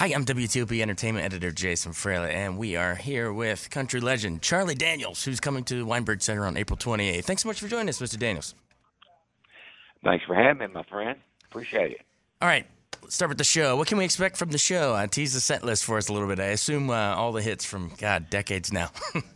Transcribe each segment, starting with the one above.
Hi, I'm WTOP Entertainment Editor Jason Fraley, and we are here with country legend Charlie Daniels, who's coming to the Weinberg Center on April 28th. Thanks so much for joining us, Mr. Daniels. Thanks for having me, my friend. Appreciate it. All right, let's start with the show. What can we expect from the show? Tease the set list for us a little bit. I assume all the hits from, decades now.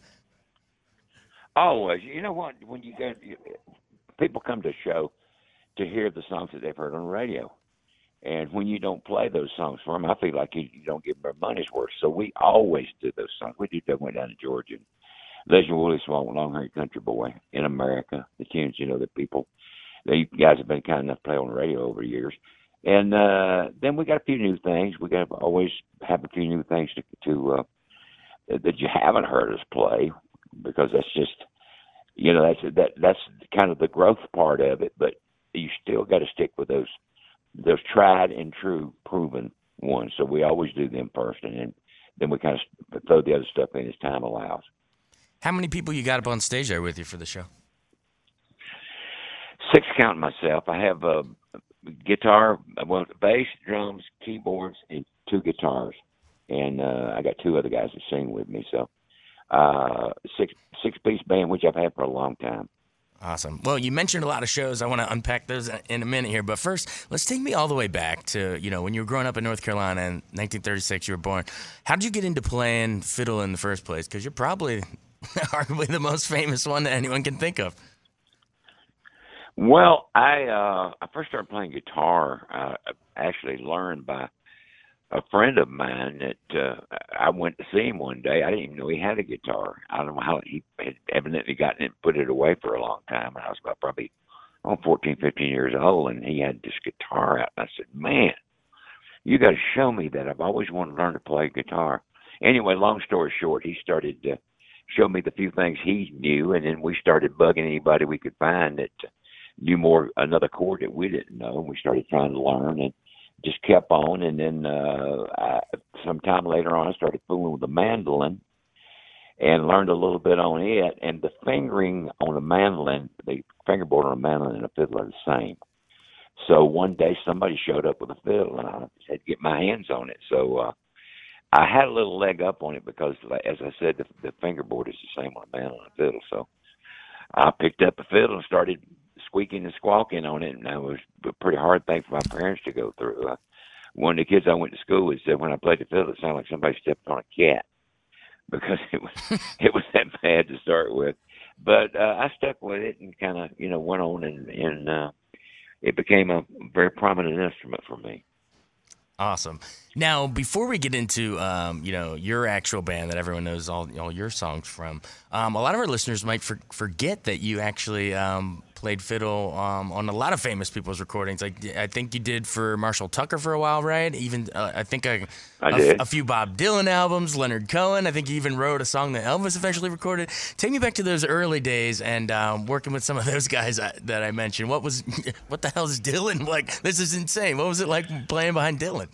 Always. You know what? When you go, people come to a show to hear the songs that they've heard on the radio. And when you don't play those songs for them, I feel like you don't give them their money's worth. So we always do those songs. We did that, went down to Georgia. Legend Willie Swan, Long-Haired Country Boy, In America, the tunes, that people, you guys have been kind enough to play on the radio over the years. And then we got a few new things. We got to always have a few new things to that you haven't heard us play, because that's just, that's kind of the growth part of it. But you still got to stick with those tried and true, proven ones. So we always do them first, and then we kind of throw the other stuff in as time allows. How many people you got up on stage there with you for the show? 6, counting myself. I have a guitar, bass, drums, keyboards, and 2 guitars, and I got 2 other guys that sing with me. So 6-piece band, which I've had for a long time. Awesome. Well, you mentioned a lot of shows. I want to unpack those in a minute here. But first, let's take me all the way back to, when you were growing up in North Carolina in 1936, you were born. How did you get into playing fiddle in the first place? Because you're probably arguably the most famous one that anyone can think of. Well, I first started playing guitar. I actually learned by a friend of mine that I went to see him one day. I didn't even know he had a guitar. I don't know how he had evidently gotten it and put it away for a long time. And I was about probably 14, 15 years old, and he had this guitar out. And I said, man, you got to show me that. I've always wanted to learn to play guitar. Anyway, long story short, he started to show me the few things he knew, and then we started bugging anybody we could find that knew another chord that we didn't know. And we started trying to learn, and just kept on. And then sometime later on, I started fooling with the mandolin and learned a little bit on it. And the fingering on a mandolin, the fingerboard on a mandolin and a fiddle are the same. So one day somebody showed up with a fiddle, and I had to get my hands on it. So I had a little leg up on it because, as I said, the fingerboard is the same on a mandolin and a fiddle. So I picked up a fiddle and started squeaking and squawking on it, and that was a pretty hard thing for my parents to go through. One of the kids I went to school with said when I played the fiddle, it sounded like somebody stepped on a cat, because it was that bad to start with. But I stuck with it and kind of went on, and it became a very prominent instrument for me. Awesome. Now, before we get into, your actual band that everyone knows all your songs from, a lot of our listeners might forget that you actually played fiddle on a lot of famous people's recordings. Like, I think you did for Marshall Tucker for a while, right? Even I think I did. A few Bob Dylan albums, Leonard Cohen. I think you even wrote a song that Elvis eventually recorded. Take me back to those early days and working with some of those guys that I mentioned. What the hell is Dylan like? This is insane. What was it like playing behind Dylan?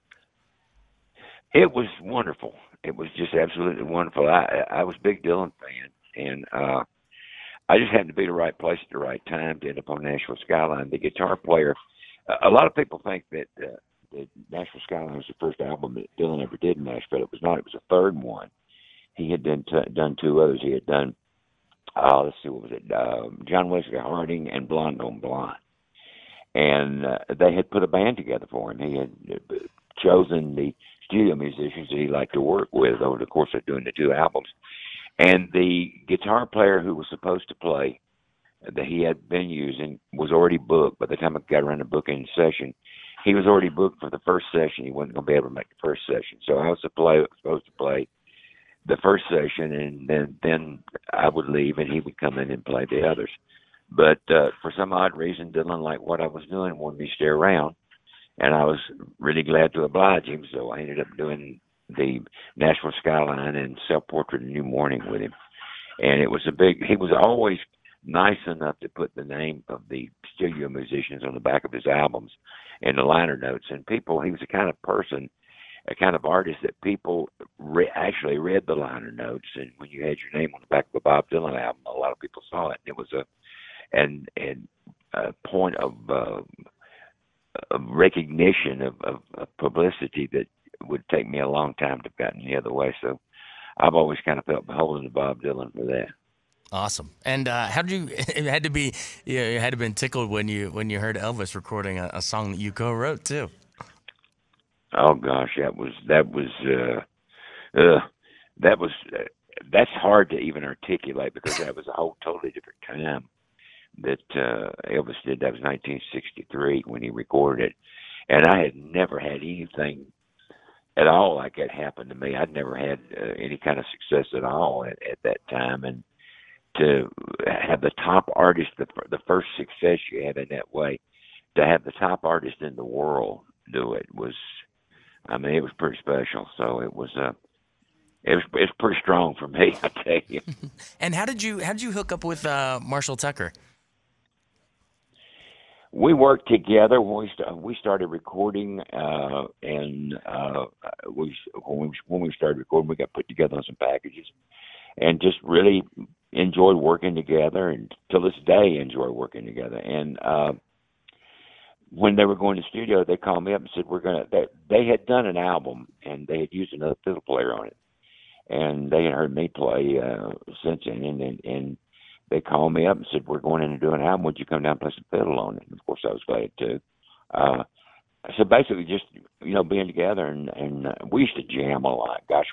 It was wonderful. It was just absolutely wonderful. I was a big Dylan fan, and I just happened to be at the right place at the right time to end up on Nashville Skyline. The guitar player, a lot of people think that the Nashville Skyline was the first album that Dylan ever did in Nashville. It was not. It was the third one. He had done 2 others. He had done, let's see, what was it? John Wesley Harding and Blonde on Blonde. And they had put a band together for him. He had chosen the studio musicians that he liked to work with over the course of doing the 2 albums. And the guitar player who was supposed to play, that he had been using, was already booked. By the time I got around to booking session, he was already booked for the first session. He wasn't going to be able to make the first session. So I was supposed to play the first session, and then I would leave, and he would come in and play the others. But for some odd reason, Dylan liked what I was doing, wanted me to stay around. And I was really glad to oblige him, so I ended up doing the Nashville Skyline and Self-Portrait of New Morning with him. And it was he was always nice enough to put the name of the studio musicians on the back of his albums and the liner notes. And he was the kind of person, a kind of artist that people actually read the liner notes. And when you had your name on the back of a Bob Dylan album, a lot of people saw it. It was a point of recognition of publicity that it would take me a long time to have gotten the other way. So I've always kind of felt beholden to Bob Dylan for that. Awesome. And how did you? It had to be. You had to been tickled when you heard Elvis recording a song that you co-wrote too. Oh gosh, that's hard to even articulate because that was a whole totally different time that Elvis did. That was 1963 when he recorded it, and I had never had anything at all like that happen to me. I'd never had any kind of success at all at that time, and to have the top artist, the first success you had in that way, to have the top artist in the world do it was, I mean, it was pretty special. So it was pretty strong for me, I tell you. And how did you hook up with Marshall Tucker? We worked together when we started recording, and when we started recording, we got put together on some packages, and just really enjoyed working together, and to this day enjoy working together. And when they were going to the studio, they called me up and said they had done an album and they had used another fiddle player on it, and they had heard me play since then, and they called me up and said, we're going in to do an album. Would you come down and play some fiddle on it? And of course, I was glad to. So basically, just being together, and we used to jam a lot. Gosh,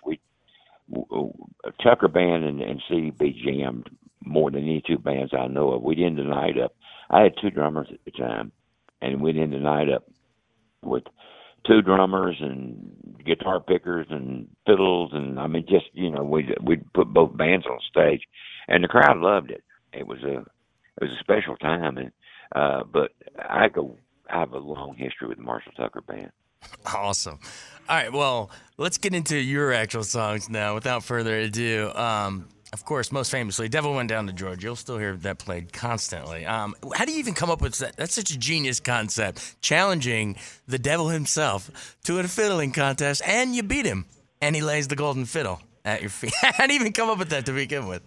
Tucker Band and CDB jammed more than any two bands I know of. We'd end the night up. I had two drummers at the time, and we'd end the night up with two drummers and guitar pickers and fiddles, and I mean, just we'd put both bands on stage, and the crowd loved it. It was a special time, and but I have a long history with the Marshall Tucker Band. Awesome. All right, well, let's get into your actual songs now. Without further ado, of course, most famously, "Devil Went Down to Georgia." You'll still hear that played constantly. How do you even come up with that? That's such a genius concept, challenging the devil himself to a fiddling contest, and you beat him, and he lays the golden fiddle at your feet. How do you even come up with that to begin with?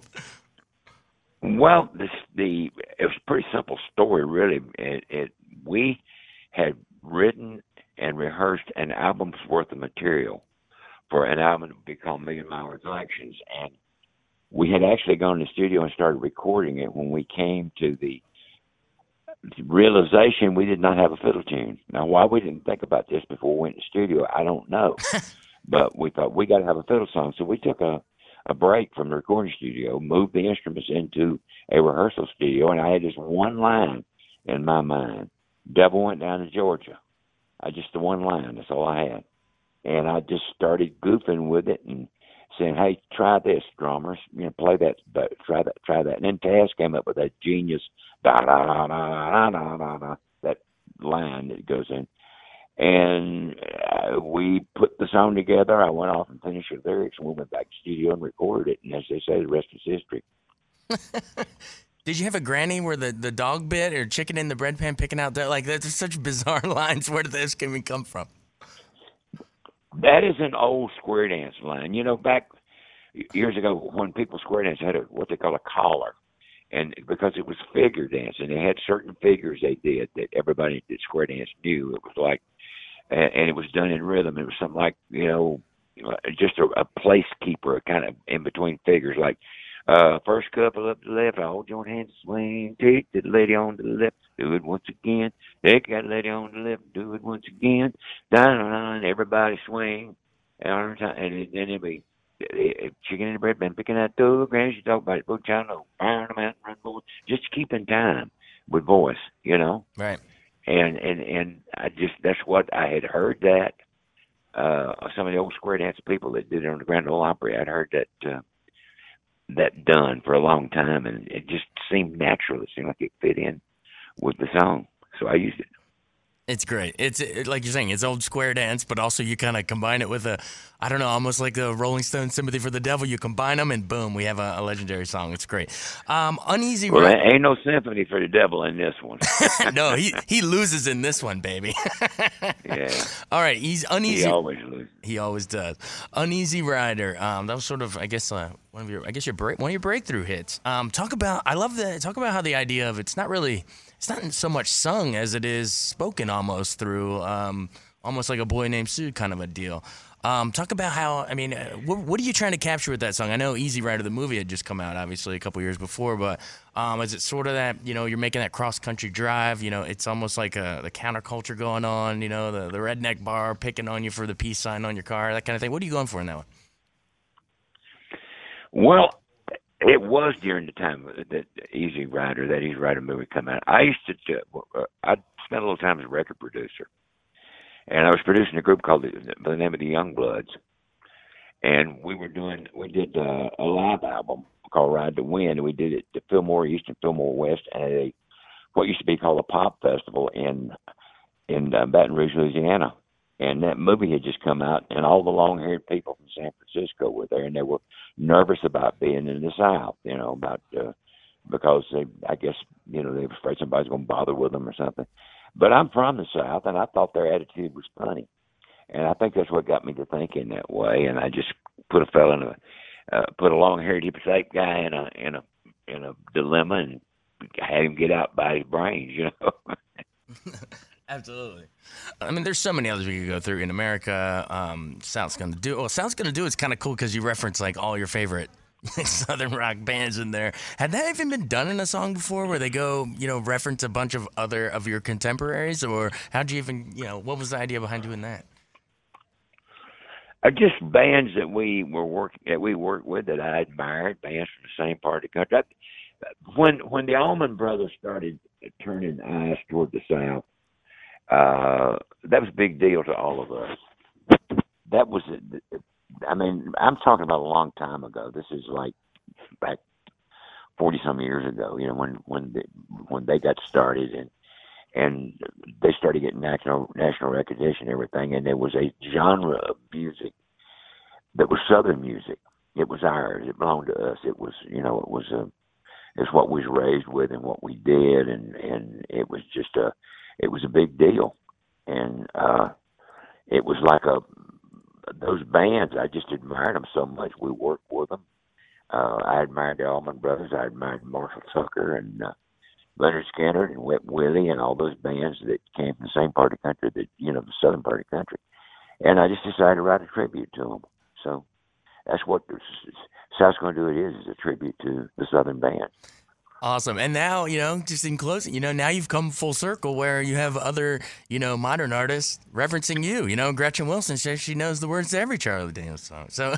Well, it was a pretty simple story, really. We had written and rehearsed an album's worth of material for an album that would be called Million Mile Reflections, and we had actually gone to the studio and started recording it when we came to the realization we did not have a fiddle tune. Now, why we didn't think about this before we went to the studio, I don't know. But we thought we got to have a fiddle song. So we took a break from the recording studio, moved the instruments into a rehearsal studio, and I had just one line in my mind: "Devil Went Down to Georgia." Just the one line. That's all I had. And I just started goofing with it and saying, "Hey, try this, drummers. Play that, but try that." And then Taz came up with that genius da da da da da da da, that line that goes in. And we put the song together. I went off and finished the lyrics, and we went back to the studio and recorded it. And as they say, the rest is history. Did you have a granny where the dog bit or chicken in the bread pan picking out that? Like, that's such bizarre lines. Where did this even come from? That is an old square dance line. Back years ago when people square dance had what they call a collar. And because it was figure dancing, they had certain figures they did that everybody that square dance knew. It was like, and it was done in rhythm. It was something like, just a placekeeper, kind of in between figures, like, first couple up the left, hold your hands, swing, take the lady on the left, do it once again, take that lady on the left, do it once again, down, everybody swing, and then it'd be chicken in the bread pan, picking out two grannies, you talk about it, book child, no, burn them out, run forward, just keeping time with voice, Right. And that's what I had heard that, some of the old square dance people that did it on the Grand Ole Opry, I'd heard that done for a long time, and it just seemed natural. It seemed like it fit in with the song, so I used it. It's great. It's like you're saying, it's old square dance, but also you kind of combine it with almost like the Rolling Stones "Sympathy for the Devil." You combine them, and boom, we have a legendary song. It's great. Uneasy. Well, there ain't no sympathy for the devil in this one. No, he loses in this one, baby. Yeah. All right, he's uneasy. He always loses. He always does. "Uneasy Rider." That was sort of, I guess, one of your breakthrough hits. Talk about how the idea of it's not so much sung as it is spoken almost through almost like a Boy Named Sue kind of a deal. Talk about how, I mean, what are you trying to capture with that song? I know Easy Rider, the movie, had just come out, obviously, a couple years before, but is it sort of that, you're making that cross-country drive, it's almost like the counterculture going on, the redneck bar picking on you for the peace sign on your car, that kind of thing. What are you going for in that one? Well, it was during the time that Easy Rider movie come out. I used to, I spent a little time as a record producer, and I was producing a group called by the name of the Youngbloods, and we did a live album called Ride to Win, and we did it to Fillmore East and Fillmore West at what used to be called a pop festival in Baton Rouge, Louisiana. And that movie had just come out, and all the long-haired people from San Francisco were there, and they were nervous about being in the South, because I guess, they were afraid somebody's going to bother with them or something. But I'm from the South, and I thought their attitude was funny, and I think that's what got me to thinking that way. And I just put put a long-haired hip-shape guy in a dilemma, and had him get out by his brains, Absolutely. I mean, there's so many others we could go through in America. South's Gonna Do. Well, South's Gonna Do is kind of cool because you reference like all your favorite Southern rock bands in there. Had that even been done in a song before, where they go, reference a bunch of other of your contemporaries, or how'd you even, what was the idea behind doing that? Just bands that we worked with that I admired, bands from the same part of the country. When the Allman Brothers started turning eyes toward the South, that was a big deal to all of us. That was, I mean, I'm talking about a long time ago. This is like back 40-some years ago. When they got started and they started getting national recognition and everything. And there was a genre of music that was Southern music. It was ours. It belonged to us. It was, it's what we was raised with and what we did, and it was just it was a big deal, and it was like those bands. I just admired them so much. We worked with them. I admired the Allman Brothers. I admired Marshall Tucker and Leonard Skinner and Wet Willie and all those bands that came from the same part of the country, the southern part of the country. And I just decided to write a tribute to them. So that's what South's Gonna Do. It is a tribute to the southern band. Awesome. And now, just in closing, now you've come full circle where you have other, modern artists referencing you. Gretchen Wilson says she knows the words to every Charlie Daniels song. So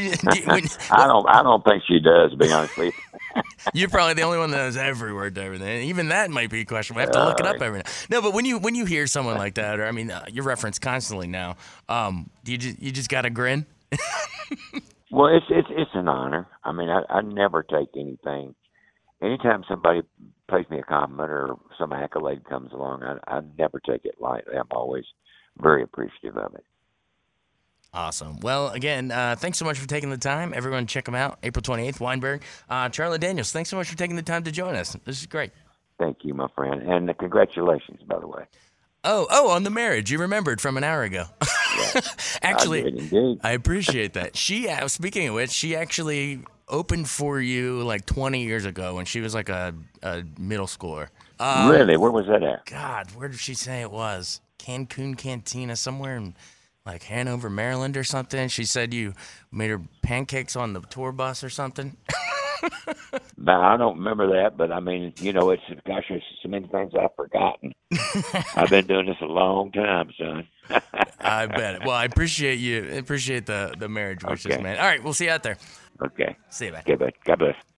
I don't think she does, to be honest with you. You're probably the only one that knows every word to everything. Even that might be a question. We have to look it up every now. No, but when you hear someone like that, or you're referenced constantly now, do you just got to grin? Well, it's an honor. I mean, I never take anything. Anytime somebody pays me a compliment or some accolade comes along, I never take it lightly. I'm always very appreciative of it. Awesome. Well, again, thanks so much for taking the time. Everyone check them out. April 28th, Weinberg. Charlie Daniels, thanks so much for taking the time to join us. This is great. Thank you, my friend. And congratulations, by the way. Oh, on the marriage. You remembered from an hour ago. Yeah, Actually, I did indeed. I appreciate that. Speaking of which, she actually opened for you like 20 years ago when she was like a middle schooler. Really? Where was that at? God, where did she say it was? Cancun Cantina, somewhere in like Hanover, Maryland or something. She said you made her pancakes on the tour bus or something. Now, I don't remember that, but I mean, there's so many things I've forgotten. I've been doing this a long time, son. I bet. Well, I appreciate you. I appreciate the marriage wishes, man. All right, we'll see you out there. Okay. See you, man. Okay, bud. God bless.